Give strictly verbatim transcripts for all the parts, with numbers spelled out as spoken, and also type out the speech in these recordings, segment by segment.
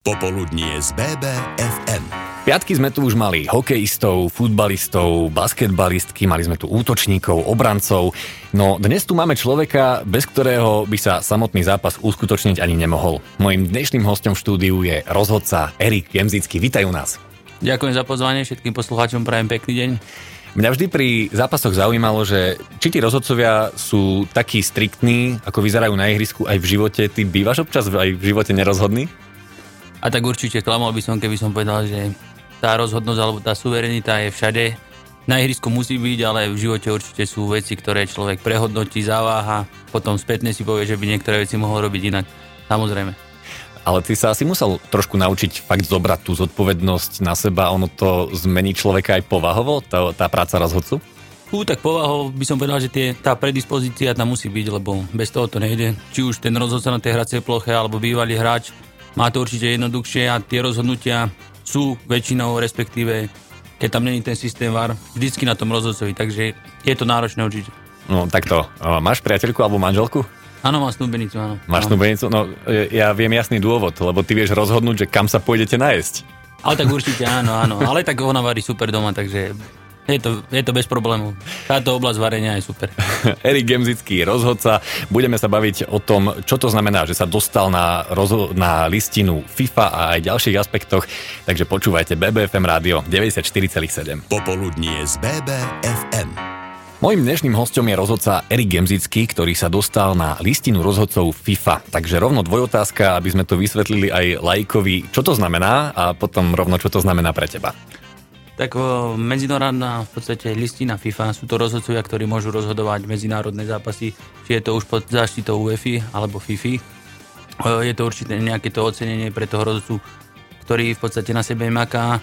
Popoludnie z bé bé ef em. Piatky sme tu už mali hokejistov, futbalistov, basketbalistky, mali sme tu útočníkov, obrancov. No dnes tu máme človeka, bez ktorého by sa samotný zápas uskutočniť ani nemohol. Mojím dnešným hosťom v štúdiu je rozhodca Erik Gemzický. Vítaj u nás. Ďakujem za pozvanie, všetkým poslucháčom prajem pekný deň. Mňa vždy pri zápasoch zaujímalo, že či tí rozhodcovia sú takí striktní, ako vyzerajú na ihrisku aj v živote. Ty bývaš občas aj v živote nerozhodný? A tak určite klamal by som, keby som povedal, že tá rozhodnosť alebo tá suverenita je všade. Na ihrisku musí byť, ale v živote určite sú veci, ktoré človek prehodnotí, zaváha, potom spätne si povie, že by niektoré veci mohol robiť inak. Samozrejme. Ale ty sa asi musel trošku naučiť fakt zobrať tú zodpovednosť na seba, ono to zmení človeka aj povahovo, tá, tá práca rozhodcu? Ú, tak povahov by som povedal, že tie, tá predispozícia tam musí byť, lebo bez toho to nejde. Či už ten rozhodca na tej hracej ploche, alebo bývalý hráč, má to určite jednoduchšie a tie rozhodnutia sú väčšinou, respektíve, keď tam není ten systém vé á er, vždycky na tom rozhodcovi, takže je to náročné určite. No takto, máš priateľku alebo manželku? Áno, mám snúbenicu, áno. Máš snúbenicu? No ja viem jasný dôvod, lebo ty vieš rozhodnúť, že kam sa pôjdete najesť. Ale tak určite áno, áno, ale tak ona varí super doma, takže je to, je to bez problémov. Táto oblasť varenia je super. Erik Gemzický, rozhodca. Budeme sa baviť o tom, čo to znamená, že sa dostal na, rozho- na listinu FIFA a aj ďalších aspektoch. Takže počúvajte bé bé ef em rádio deväťdesiatštyri celá sedem. Popoludnie z bé bé ef em. Mojím dnešným hosťom je rozhodca Erik Gemzický, ktorý sa dostal na listinu rozhodcov FIFA. Takže rovno dvojotázka, aby sme to vysvetlili aj laikovi, čo to znamená a potom rovno, čo to znamená pre teba. Tak medzinárodná v podstate listina FIFA, sú to rozhodcovia, ktorí môžu rozhodovať medzinárodné zápasy, či je to už pod záštitou UEFA alebo FIFA. Je to určite nejaké to ocenenie pre toho rozhodcu, ktorý v podstate na sebe maká.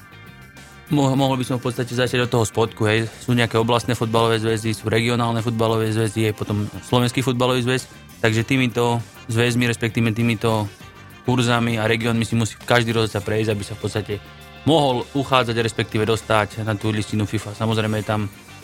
Mohol by som v podstate začať od toho spodku, hej. Sú nejaké oblastné futbalové zväzy, sú regionálne futbalové zväzy, je potom slovenský futbalový zväz, takže týmito zväzmi, respektíve týmito kurzami a regiónmi si musí každý rozhodca prejsť, aby sa v podstate mohol uchádzať, respektíve dostať na tú listinu FIFA. Samozrejme je tam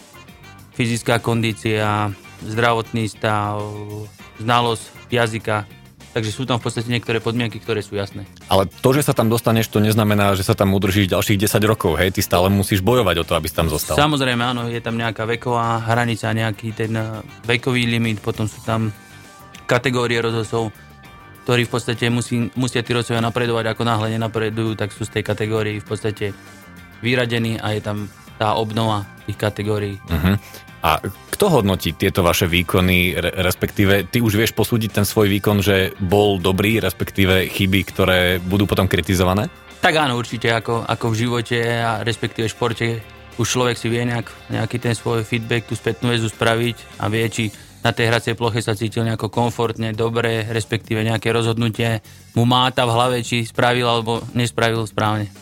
fyzická kondícia, zdravotný stav, znalosť jazyka, takže sú tam v podstate niektoré podmienky, ktoré sú jasné. Ale to, že sa tam dostaneš, to neznamená, že sa tam udržíš ďalších desať rokov, hej? Ty stále musíš bojovať o to, aby si tam zostal. Samozrejme, áno, je tam nejaká veková hranica, nejaký ten vekový limit, potom sú tam kategórie rozhodcov, ktorí v podstate musí, musia tí rozhodcovia napredovať, ako náhle nenapredujú, tak sú z tej kategórii v podstate vyradení a je tam tá obnova tých kategórií. Uh-huh. A kto hodnotí tieto vaše výkony, respektíve ty už vieš posúdiť ten svoj výkon, že bol dobrý, respektíve chyby, ktoré budú potom kritizované? Tak áno, určite, ako, ako v živote a respektíve v športe už človek si vie nejak, nejaký ten svoj feedback, tú spätnú väzbu spraviť a vie, či na tej hracej ploche sa cítil nejako komfortne, dobre, respektíve nejaké rozhodnutie mu máta v hlave, či spravil alebo nespravil správne.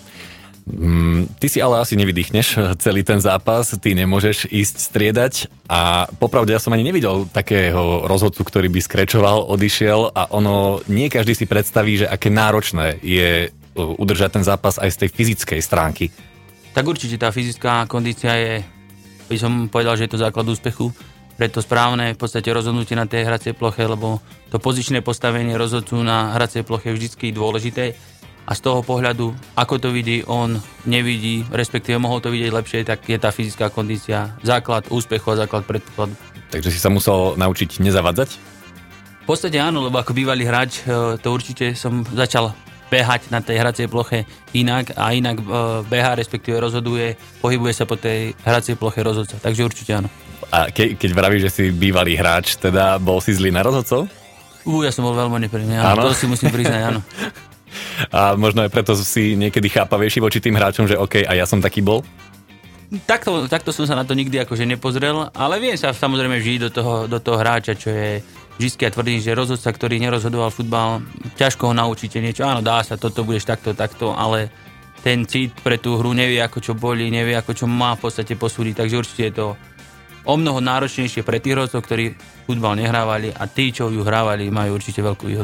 Mm, ty si ale asi nevydýchneš celý ten zápas, ty nemôžeš ísť striedať a popravde ja som ani nevidel takého rozhodcu, ktorý by skrečoval, odišiel a ono, nie každý si predstaví, že aké náročné je udržať ten zápas aj z tej fyzickej stránky. Tak určite tá fyzická kondícia je, by som povedal, že je to základ úspechu. Preto správne v podstate rozhodnutie na tej hracej ploche, lebo to pozičné postavenie rozhodcu na hracej ploche je vždycky dôležité a z toho pohľadu, ako to vidí, on nevidí, respektíve mohol to vidieť lepšie, tak je tá fyzická kondícia základ úspechu a základ predpokladu. Takže si sa musel naučiť nezavadzať? V podstate áno, lebo ako bývalý hráč to určite som začal behať na tej hracej ploche inak a inak behá, respektíve rozhoduje, pohybuje sa po tej hracej ploche rozhodca, takže určite áno. A ke, keď vravíš, že si bývalý hráč, teda bol si zlý na rozhodcov? Ú, ja som bol veľmi nepríjemný, áno, to si musím priznať, áno. A možno aj preto si niekedy chápavejší voči tým hráčom, že OK, a ja som taký bol? Takto, takto som sa na to nikdy akože nepozrel, ale viem sa samozrejme vžiť do toho, do toho hráča, čo je vždycky ja tvrdím, že rozhodca, ktorý nerozhodoval futbal, ťažko ho naučíte niečo, áno, dá sa, toto budeš takto, takto, ale ten cít pre tú hru nevie, ako čo bolí, nevie, ako čo má v podstate posúdiť, takže určite je to o mnoho náročnejšie pre tých rozhodcov, ktorí futbal nehrávali a tí, čo ju hrávali, majú určite veľkú výhodu.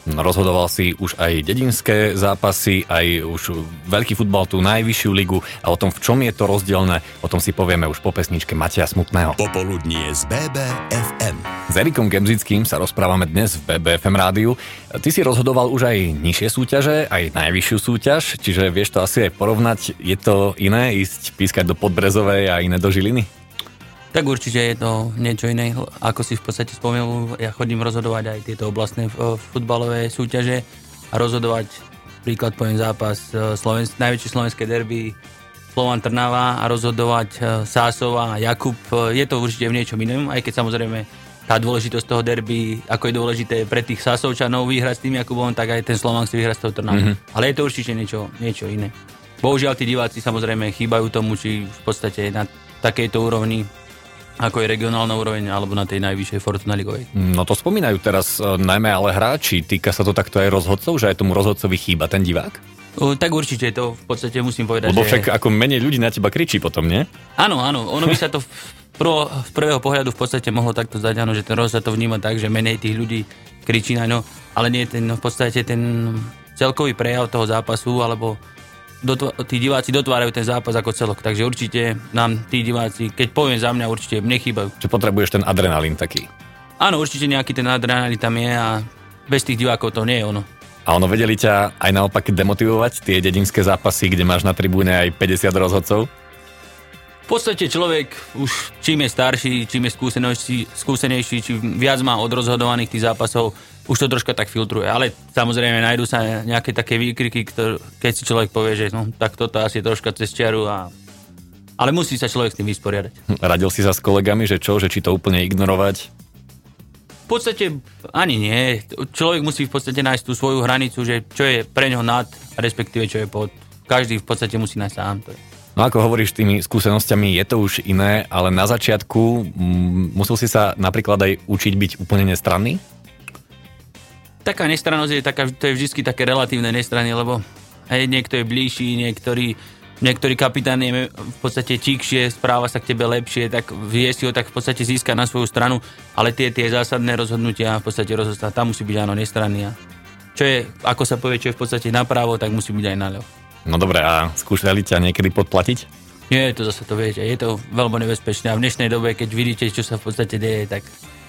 Rozhodoval si už aj dedinské zápasy, aj už veľký futbal, tú najvyššiu ligu a o tom, v čom je to rozdielne, o tom si povieme už po pesničke Mateja Smutného. Popoludnie z bé bé ef em. S Erikom Gemzickým sa rozprávame dnes v bé bé ef em rádiu. Ty si rozhodoval už aj nižšie súťaže, aj najvyššiu súťaž, čiže vieš to asi aj porovnať. Je to iné ísť pískať do Podbrezovej a iné do Žiliny? Tak určite je to niečo iné, ako si v podstate spomenul, ja chodím rozhodovať aj tieto oblastné futbalové súťaže a rozhodovať, príklad poviem zápas Slovensk, najväčšie slovenské derby Slovan Trnava a rozhodovať Sásova a Jakub, je to určite v niečom inom, aj keď samozrejme tá dôležitosť toho derby, ako je dôležité pre tých Sásovčanov vyhrať s tým Jakubom, tak aj ten Slovan si vyhrať s tou Trnavou. Mm-hmm. Ale je to určite niečo, niečo iné. Bohužiaľ tí diváci samozrejme chýbajú tomu, či v podstate na takejto úrovni ako je regionálna úroveň, alebo na tej najvyššej Fortuna ligovej. No to spomínajú teraz e, najmä ale hráči. Týka sa to takto aj rozhodcov, že aj tomu rozhodcovi chýba ten divák? O, tak určite to v podstate musím povedať, Lebo že... však ako menej ľudí na teba kričí potom, nie? Áno, áno. Ono by sa to v, prvo, v prvého pohľadu v podstate mohlo takto zdať, áno, že ten rozhod to vníma tak, že menej tých ľudí kričí na ňo, ale nie ten, v podstate ten celkový prejav toho zápasu, alebo Dotv- tí diváci dotvárajú ten zápas ako celok, takže určite nám tí diváci, keď poviem za mňa, určite nechýbajú. Čiže potrebuješ ten adrenalín taký? Áno, určite nejaký ten adrenalín tam je a bez tých divákov to nie je ono. A ono vedeli ťa aj naopak demotivovať, tie dedinské zápasy, kde máš na tribúne aj päťdesiat rozhodcov? V podstate človek už čím je starší, čím je skúsenejší, skúsenejší či viac má odrozhodovaných tých zápasov, už to troška tak filtruje, ale samozrejme nájdú sa nejaké také výkriky, ktoré, keď si človek povie, že no, tak toto asi je troška cez čiaru, a... ale musí sa človek s tým vysporiadať. Radil si sa s kolegami, že čo, že či to úplne ignorovať? V podstate ani nie. Človek musí v podstate nájsť tú svoju hranicu, že čo je pre ňoho nad, respektíve čo je pod. Každý v podstate musí nájsť sám. To je. No ako hovoríš, tými skúsenosťami je to už iné, ale na začiatku m- musel si sa napríklad aj učiť byť úplne nestranný? Taká nestrannosť je taká, to je vždy také relatívne nestranné, lebo hej, niekto je bližší, niektorý, niektorý kapitán je v podstate tíkšie, správa sa k tebe lepšie, tak vie si ho tak v podstate získať na svoju stranu, ale tie, tie zásadné rozhodnutia v podstate rozhodnutia, tam musí byť áno nestranný. A čo je, ako sa povie, čo je v podstate napravo, tak musí byť aj naľavo. No dobre, a skúšali ťa niekedy podplatiť? Nie, to zase to viete, je to veľmi nebezpečné a v dnešnej dobe, keď vidíte, čo sa v podstate deje, tak...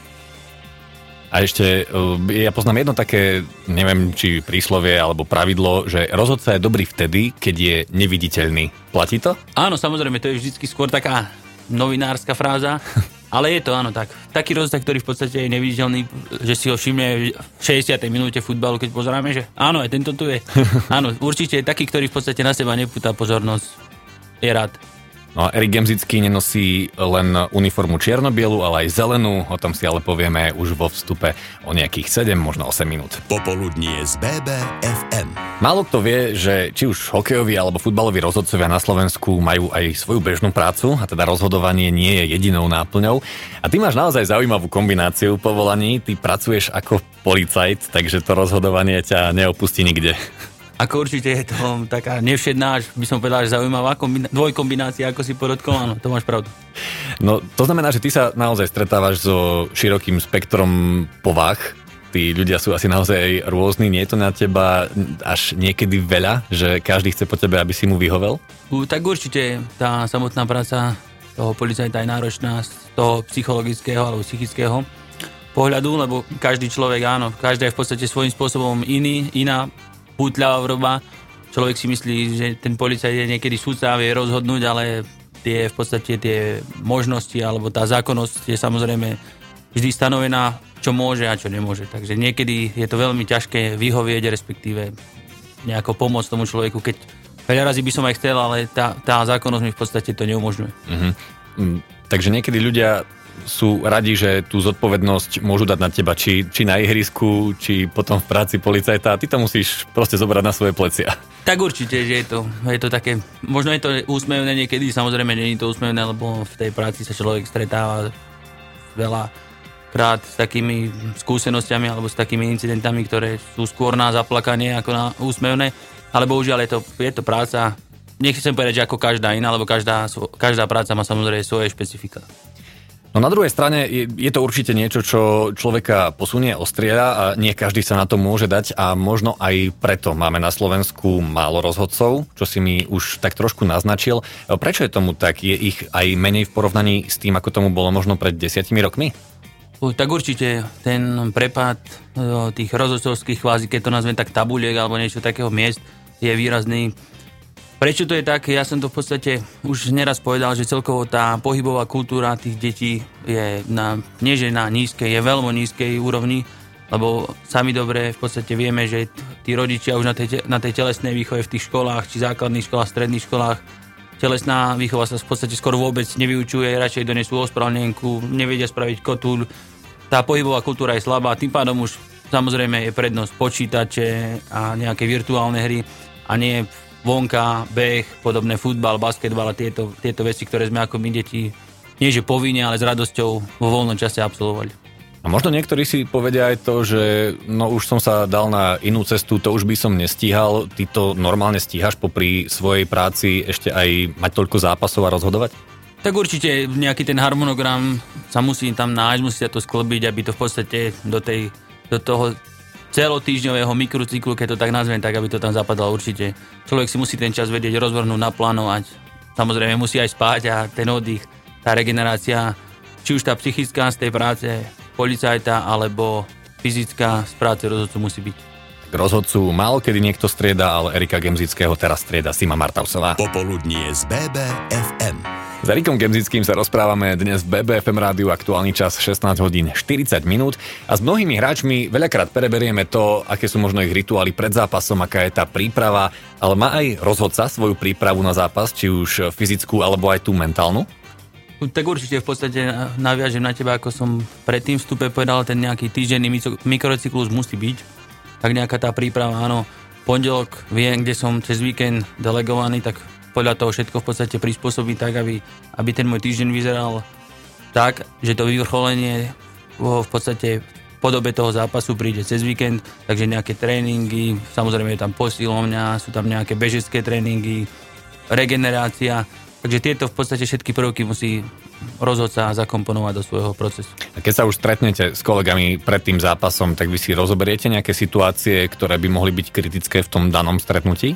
A ešte, ja poznám jedno také, neviem, či príslovie alebo pravidlo, že rozhodca je dobrý vtedy, keď je neviditeľný. Platí to? Áno, samozrejme, to je vždycky skôr taká novinárska fráza, ale je to áno tak. Taký rozhodca, ktorý v podstate je neviditeľný, že si ho všimne v šesťdesiatej minúte futbalu, keď pozeráme, že áno, aj tento tu je. Áno, určite je taký, ktorý v podstate na seba nepúta pozornosť. Je rád. No a Erik Gemzický nenosí len uniformu čierno-bielu, ale aj zelenú, o tom si ale povieme už vo vstupe o nejakých sedem, možno osem minút. Popoludnie z bé bé ef em. Málo kto vie, že či už hokejoví alebo futbaloví rozhodcovia na Slovensku majú aj svoju bežnú prácu, a teda rozhodovanie nie je jedinou náplňou. A ty máš naozaj zaujímavú kombináciu povolaní, ty pracuješ ako policajt, takže to rozhodovanie ťa neopustí nikde. Ako určite je to taká nevšedná, až by som povedal, že zaujímavá kombina- dvojkombinácia, ako si podotkol, áno, to máš pravdu. No, to znamená, že ty sa naozaj stretávaš so širokým spektrom povah. Tí ľudia sú asi naozaj rôzni, nie je to na teba až niekedy veľa, že každý chce po tebe, aby si mu vyhovel? U, tak určite tá samotná práca toho policajta je náročná z toho psychologického alebo psychického pohľadu, lebo každý človek, áno, každý je v podstate svojím spôsobom iný, iná pútľavá vroba. Človek si myslí, že ten policajt je niekedy sudca, vie rozhodnúť, ale tie v podstate tie možnosti alebo tá zákonnosť je samozrejme vždy stanovená, čo môže a čo nemôže. Takže niekedy je to veľmi ťažké vyhovieť, respektíve nejako pomôcť tomu človeku, keď veľa razy by som aj chcel, ale tá, tá zákonnosť mi v podstate to neumožňuje. Uh-huh. Takže niekedy ľudia sú radi, že tú zodpovednosť môžu dať na teba, či, či na ihrisku, či potom v práci policajta, a ty to musíš proste zobrať na svoje plecia. Tak určite, že je to, je to také, možno je to úsmevné niekedy, samozrejme nie je to úsmevné, lebo v tej práci sa človek stretáva veľa krát s takými skúsenosťami alebo s takými incidentami, ktoré sú skôr na zaplakanie ako na úsmevné, ale bohužiaľ je to, je to práca, nechcem povedať, že ako každá iná, lebo každá, každá práca má samozrejme svoje špecifika. No na druhej strane je, je to určite niečo, čo človeka posunie, ostrieľa a nie každý sa na to môže dať a možno aj preto máme na Slovensku málo rozhodcov, čo si mi už tak trošku naznačil. Prečo je tomu tak? Je ich aj menej v porovnaní s tým, ako tomu bolo možno pred desiatimi rokmi? Tak určite ten prepad tých rozhodcovských kvázi, keď to nazvem tak tabuliek alebo niečo takého miest, je výrazný. Prečo to je tak? Ja som to v podstate už neraz povedal, že celkovo tá pohybová kultúra tých detí je na, nie že na nízkej, je veľmi nízkej úrovni, lebo sami dobre v podstate vieme, že tí rodičia už na tej, na tej telesnej výchove v tých školách, či základných školách, stredných školách, telesná výchova sa v podstate skoro vôbec nevyučuje, radšej donesú ospravedlnenku, nevedia spraviť kotúľ. Tá pohybová kultúra je slabá, tým pádom už samozrejme je prednosť počítače a nejaké virtuálne hry a nie vonka, beh, podobné futbal, basketbal a tieto, tieto veci, ktoré sme ako my deti nie že povinne, ale s radosťou vo voľnom čase absolvovali. A možno niektorí si povedia aj to, že no už som sa dal na inú cestu, to už by som nestíhal. Ty to normálne stíhaš popri svojej práci ešte aj mať toľko zápasov a rozhodovať? Tak určite nejaký ten harmonogram sa musí tam nájsť, musí sa to sklbiť, aby to v podstate do, tej, do toho celotýždňového mikrocyklu, keď to tak nazvem, tak aby to tam zapadalo určite. Človek si musí ten čas vedieť rozvrhnúť, naplánovať. Samozrejme musí aj spať a ten oddych, tá regenerácia, či už tá psychická z tej práce policajta, alebo fyzická z práce rozhodcu musí byť. Rozhodcu málo kedy niekto strieda, ale Erika Gemzického teraz strieda Sima Martausová. Popoludnie z bé bé ef em. S Erikom Gemzickým sa rozprávame dnes v bé bé ef em rádiu, aktuálny čas šestnásť hodín štyridsať minút a s mnohými hráčmi veľakrát preberieme to, aké sú možno ich rituály pred zápasom, aká je tá príprava, ale má aj rozhodca svoju prípravu na zápas, či už fyzickú alebo aj tú mentálnu? Tak určite v podstate naviažem na teba, ako som pred tým vstupe povedal, ten nejaký týždenný mikrocyklus musí byť, tak nejaká tá príprava, áno, pondelok viem, kde som cez víkend delegovaný, tak podľa toho všetko v podstate prispôsobí tak, aby, aby ten môj týždeň vyzeral tak, že to vyvrcholenie v podstate v podobe toho zápasu príde cez víkend, takže nejaké tréningy, samozrejme je tam posilovňa, sú tam nejaké bežecké tréningy, regenerácia, takže tieto v podstate všetky prvky musí rozhodca zakomponovať do svojho procesu. A keď sa už stretnete s kolegami pred tým zápasom, tak vy si rozoberiete nejaké situácie, ktoré by mohli byť kritické v tom danom stretnutí?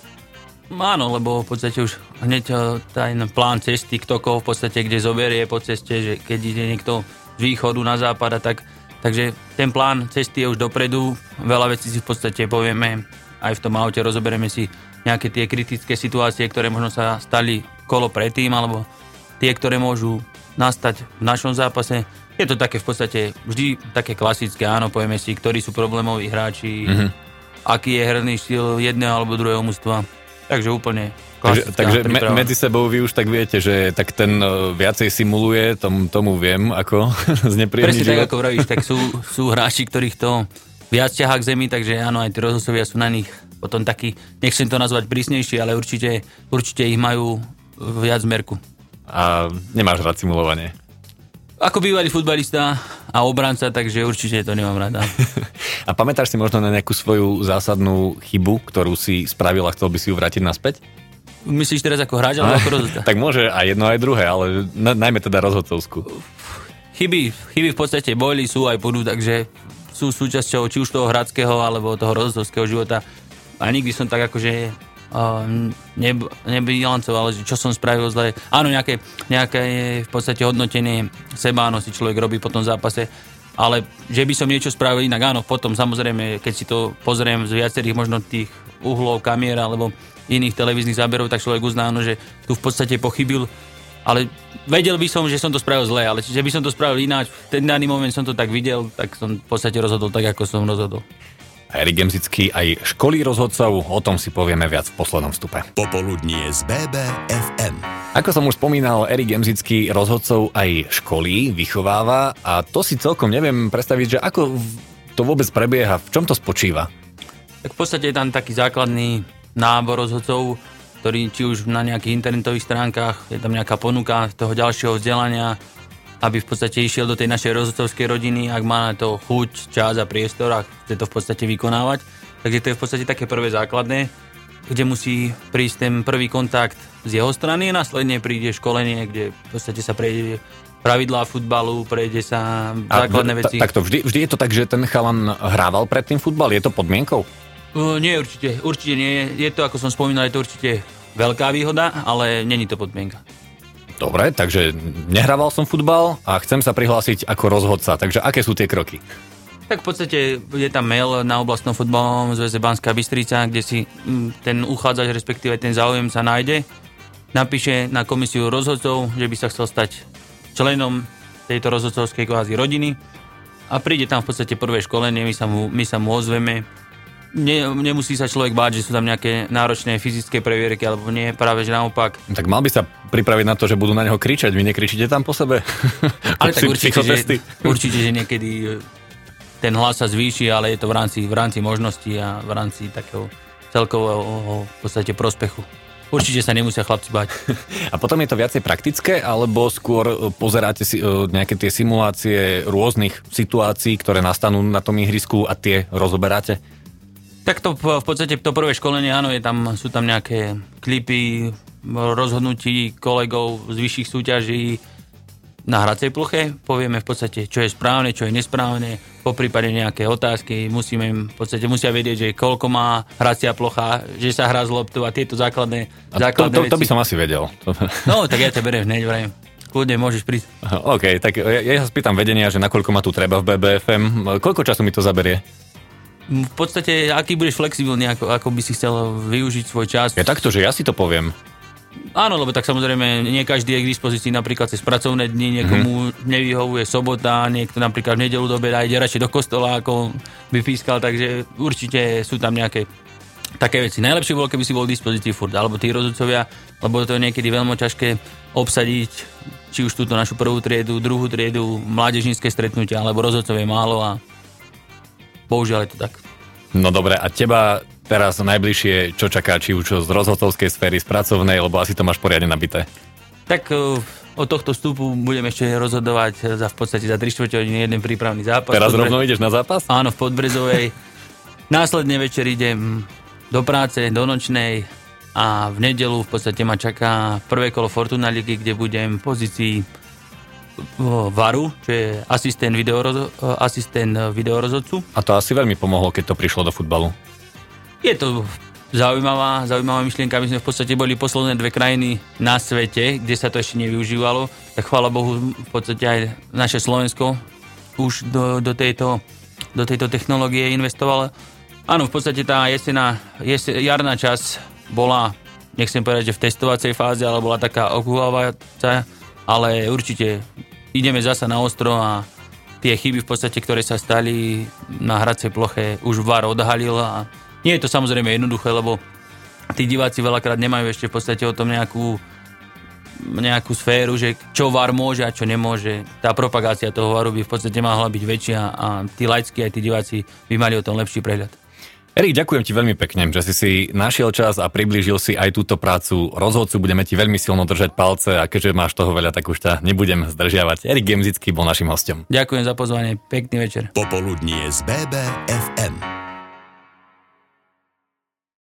Áno, lebo v podstate už hneď ten plán cesty, kto koho v podstate kde zoberie po ceste, že keď ide niekto z východu na západ a tak, takže ten plán cesty je už dopredu, veľa vecí si v podstate povieme aj v tom aute, rozoberieme si nejaké tie kritické situácie, ktoré možno sa stali kolo predtým, alebo tie, ktoré môžu nastať v našom zápase. Je to také v podstate vždy také klasické, áno, povieme si, ktorí sú problémoví hráči, mm-hmm. aký je herný štýl jedného alebo druhého mužstva. Takže úplne klasická Takže, takže príprava. medzi sebou vy už tak viete, že tak ten viacej simuluje, tom, tomu viem, ako znepríjemný Presne život. tak, ako vravíš, tak sú, sú hráči, ktorých to viac ťahá k zemi, takže áno, aj tí rozhodcovia sú na nich potom takí, nechcem to nazvať prísnejší, ale určite, určite ich majú viac merku. A nemáš rád simulovanie? Ako bývalý futbalista a obranca, takže určite to nemám rada. A pamätáš si možno na nejakú svoju zásadnú chybu, ktorú si spravil a chcel by si ju vrátiť naspäť? Myslíš teraz ako hráč alebo ako rozhodca? Tak môže aj jedno, aj druhé, ale na, najmä teda rozhodcovskú. Chyby, chyby v podstate boli, sú aj budú, takže sú súčasťou či už toho hráčskeho alebo toho rozhodcovského života. A nikdy som tak akože uh, neb, nebilancoval, že čo som spravil zle. Áno, nejaké, nejaké v podstate hodnotenie sebáno si človek robí po tom zápase, ale že by som niečo spravil inak, áno, potom samozrejme, keď si to pozriem z viacerých možno tých uhlov, kamier alebo iných televíznych záberov, tak človek uzná, že tu v podstate pochybil, ale vedel by som, že som to spravil zle, ale že by som to spravil ináč, v ten daný moment som to tak videl, tak som v podstate rozhodol tak, ako som rozhodol. Erik Gemzický aj školí rozhodcov, o tom si povieme viac v poslednom vstupe. Popoludnie z bé bé ef em. Ako som už spomínal, Erik Gemzický rozhodcov aj školí, vychováva a to si celkom neviem predstaviť, že ako to vôbec prebieha, v čom to spočíva? Tak v podstate je tam taký základný nábor rozhodcov, ktorý či už na nejakých internetových stránkach, je tam nejaká ponuka toho ďalšieho vzdelania, aby v podstate išiel do tej našej rozhodcovskej rodiny, ak má na to chuť, čas a priestor a chce to v podstate vykonávať. Takže to je v podstate také prvé základné. kde musí prísť ten prvý kontakt z jeho strany, následne príde školenie, kde v podstate sa prejde pravidlá futbalu, prejde sa základné veci. A takto, vždy, vždy je to tak, že ten chalan hrával predtým futbal? Je to podmienkou? Uh, nie, určite, určite nie. Je to, ako som spomínal, je to určite veľká výhoda, ale není to podmienka. Dobre, takže nehrával som futbal a chcem sa prihlásiť ako rozhodca. Takže aké sú tie kroky? Tak v podstate je tam mail na oblastnom futbalovom zväze Banská Bystrica, kde si ten uchádzač, respektíve ten záujemca nájde. Napíše na komisiu rozhodcov, že by sa chcel stať členom tejto rozhodcovskej kvázi rodiny a príde tam v podstate prvé školenie, my sa mu, my sa mu ozveme. Ne, nemusí sa človek báť, že sú tam nejaké náročné fyzické previerky, alebo nie, práve že naopak. Tak mal by sa pripraviť na to, že budú na neho kričať. Vy nekričíte tam po sebe? Ale tak určite že, určite, že niekedy ten hlas sa zvýši, ale je to v rámci, v rámci možností a v rámci takého celkového v podstate prospechu. Určite sa nemusia chlapci bať. A potom je to viacej praktické, alebo skôr pozeráte si nejaké tie simulácie rôznych situácií, ktoré nastanú na tom ihrisku a tie rozoberáte? Tak to v podstate to prvé školenie, áno, je tam, sú tam nejaké klipy rozhodnutí kolegov z vyšších súťaží na hracej ploche. Povieme v podstate, čo je správne, čo je nesprávne, po prípade nejaké otázky. Musíme im v podstate musia vedieť, že koľko má hracia plocha, že sa hrá z loptu a tieto základné, základné to, to, veci. To by som asi vedel. No, tak ja ťa beriem hneď, vrajím. Kľudne môžeš prísť. OK, tak ja, ja sa spýtam vedenia, že nakoľko ma tu treba v bé bé ef em. Koľko času mi to zaberie? V podstate, aký budeš flexibilný, ako, ako by si chcel využiť svoj čas. Je takto, že ja si to poviem. Áno, lebo tak samozrejme nie každý je k dispozícii napríklad cez pracovné dni, niekomu mm-hmm. nevyhovuje sobota, niekto napríklad v nedeľu do obeda ide radšej do kostola, ako by pískal, takže určite sú tam nejaké také veci. Najlepšie bolo, keby si bol k dispozícii furt, alebo tí rozhodcovia, lebo to je niekedy veľmi ťažké obsadiť, či už túto našu prvú triedu, druhú triedu, mládežnícke stretnutia, alebo rozhodcov je málo a bohužiaľ je to tak. No dobre, a teba teraz najbližšie čo čaká, či už z rozhodcovskej sféry, z pracovnej, lebo asi to máš poriadne nabité? Tak od tohto vstupu budem ešte rozhodovať za v podstate za tri štvrte hodiny jeden prípravný zápas. Teraz Podbre... rovno ideš na zápas? Áno, v Podbrezovej. Následne večer idem do práce, do nočnej a v nedeľu v podstate ma čaká prvé kolo Fortuna ligy, kde budem v pozícii varu, čo je asistent, videorozo- asistent videorozhodcu. A to asi veľmi pomohlo, keď to prišlo do futbalu. Je to zaujímavá, zaujímavá myšlienka. My sme v podstate boli posledné dve krajiny na svete, kde sa to ešte nevyužívalo. Tak chvála Bohu, v podstate aj naše Slovensko už do, do, tejto, do tejto technológie investovalo. Áno, v podstate tá jesená, jes, jarná časť bola, nechcem povedať, že v testovacej fáze, ale bola taká okúľovacia, ale určite ideme zasa na ostro a tie chyby v podstate, ktoré sa stali na hracej ploche, už VAR odhalil a nie je to samozrejme jednoduché, lebo tí diváci veľakrát nemajú ešte v podstate o tom nejakú, nejakú sféru, že čo VAR môže a čo nemôže. Tá propagácia toho VARu by v podstate mohla byť väčšia a tí laickí aj tí diváci by mali o tom lepší prehľad. Erik, ďakujem ti veľmi pekne, že si si našiel čas a priblížil si aj túto prácu rozhodcu. Budeme ti veľmi silno držať palce a keďže máš toho veľa, tak už ťa nebudem zdržiavať. Erik Gemzický bol našim hostom. Ďakujem za pozvanie, pekný večer. Popoludnie z bé bé ef em.